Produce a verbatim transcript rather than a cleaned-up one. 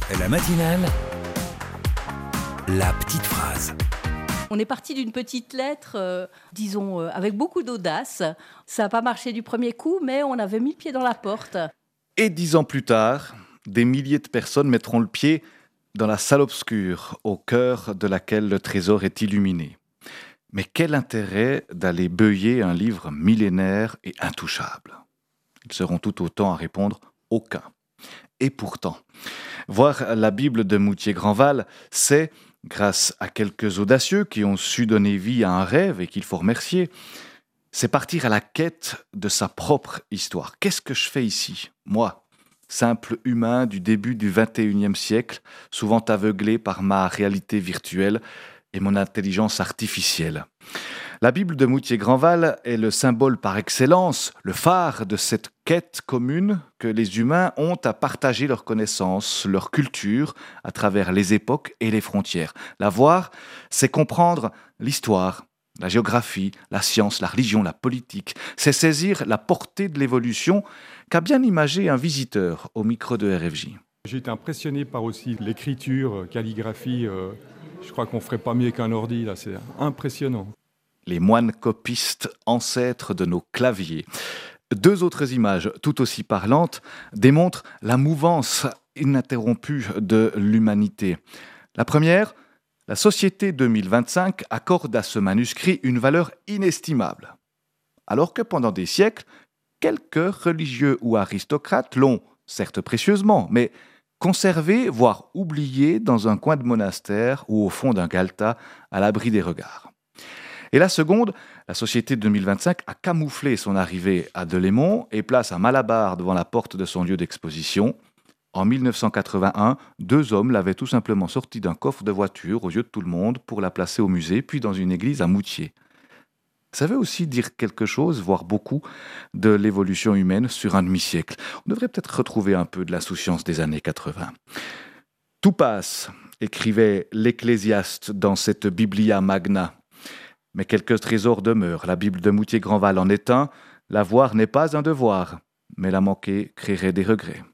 La matinale, la petite phrase. On est parti d'une petite lettre, euh, disons, euh, avec beaucoup d'audace. Ça n'a pas marché du premier coup, mais on avait mis le pied dans la porte. Et dix ans plus tard, des milliers de personnes mettront le pied dans la salle obscure, au cœur de laquelle le trésor est illuminé. Mais quel intérêt d'aller beuiller un livre millénaire et intouchable ? Ils seront tout autant à répondre « aucun ». Et pourtant, voir la Bible de Moutier-Grandval, c'est, grâce à quelques audacieux qui ont su donner vie à un rêve et qu'il faut remercier, c'est partir à la quête de sa propre histoire. Qu'est-ce que je fais ici, moi, simple humain du début du vingt et unième siècle, souvent aveuglé par ma réalité virtuelle et mon intelligence artificielle. La Bible de Moutier-Grandval est le symbole par excellence, le phare de cette quête commune que les humains ont à partager leurs connaissances, leur culture, à travers les époques et les frontières. La voir, c'est comprendre l'histoire, la géographie, la science, la religion, la politique. C'est saisir la portée de l'évolution qu'a bien imagé un visiteur au micro de R F J. J'ai été impressionné par aussi l'écriture, calligraphie. Euh, je crois qu'on ne ferait pas mieux qu'un ordi, là, c'est impressionnant. Les moines copistes, ancêtres de nos claviers. Deux autres images, tout aussi parlantes, démontrent la mouvance ininterrompue de l'humanité. La première, la Société deux mille vingt-cinq accorde à ce manuscrit une valeur inestimable. Alors que pendant des siècles, quelques religieux ou aristocrates l'ont, certes précieusement, mais conservé, voire oublié dans un coin de monastère ou au fond d'un galetas à l'abri des regards. Et la seconde, la Société deux mille vingt-cinq a camouflé son arrivée à Delémont et place un malabar devant la porte de son lieu d'exposition. En mille neuf cent quatre-vingt-un, deux hommes l'avaient tout simplement sortie d'un coffre de voiture aux yeux de tout le monde pour la placer au musée, puis dans une église à Moutier. Ça veut aussi dire quelque chose, voire beaucoup, de l'évolution humaine sur un demi-siècle. On devrait peut-être retrouver un peu de l'insouciance des années quatre-vingts. Tout passe, écrivait l'Ecclésiaste dans cette Biblia Magna. Mais quelques trésors demeurent. La Bible de Moutier-Grandval en est un. La voir n'est pas un devoir, mais la manquer créerait des regrets.